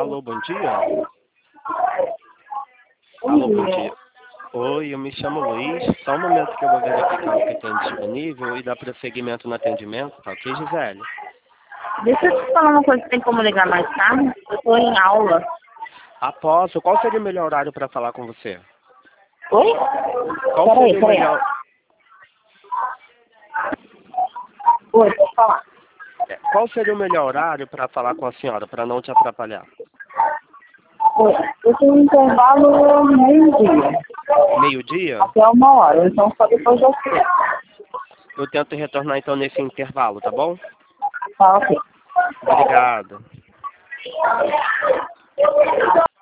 Alô, bom dia? Alô, bom dia. Oi, eu me chamo Luiz. Só um momento que eu vou verificar o que tem disponível e dar prosseguimento no atendimento, tá ok, Gisele? Deixa eu te falar uma coisa, tem como ligar mais tarde? Eu estou em aula. Posso. Qual seria o melhor horário para falar com você? Oi? Qual seria o melhor... Oi, pode falar. Qual seria o melhor horário para falar com a senhora, para não te atrapalhar? Oi, eu tenho um intervalo meio-dia. Meio-dia? Até 1 hora, então só depois das 3. Eu tento retornar então nesse intervalo, tá bom? Tá ok. Obrigado.